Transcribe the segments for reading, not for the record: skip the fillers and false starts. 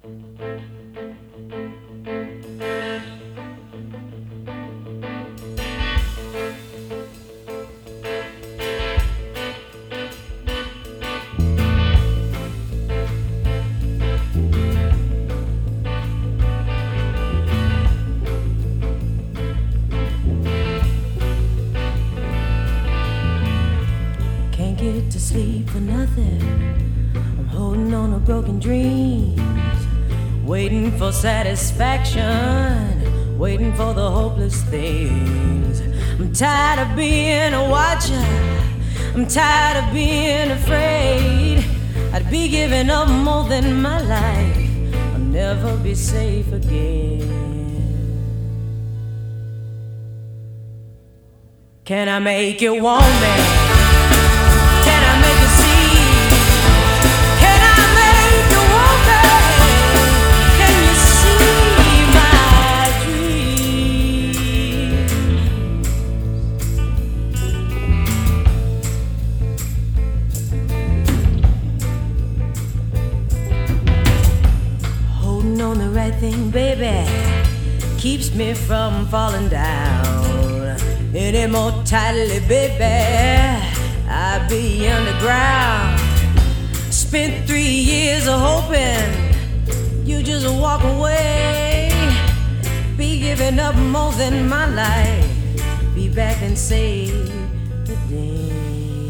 Can't get to sleep for nothing. I'm holding on to broken dreams, waiting for satisfaction, waiting for the hopeless things. I'm tired of being a watcher, I'm tired of being afraid. I'd be giving up more than my life, I'll never be safe again. Can I make you want me? Can I make you see? Can I make you want me? Can you see my dreams? Holding on the right thing, baby, keeps me from falling down any more tightly, baby. I'd be underground. Spent 3 years of hoping you just walk away. Be giving up more than my life. Be back and save the day.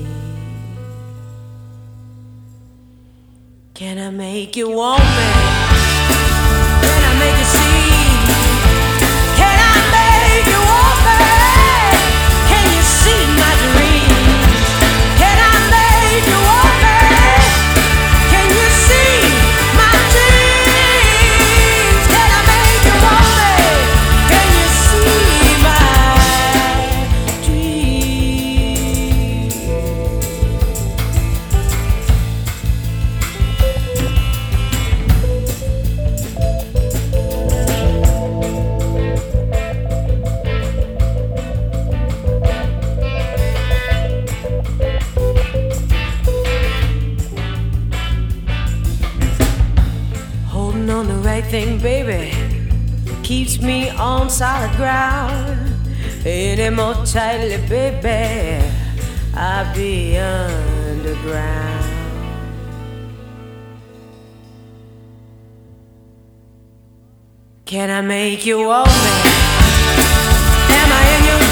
Can I make you want me? Can I make you see? Can I make you want me? Can you see my dreams? Can I make you want me? Can you see my dreams? Can I make you want me? Can you see my dreams? Holding on the right thing, baby, keeps me on solid ground. Any more tightly, baby, I'll be underground. Can I make you want me? Am I in your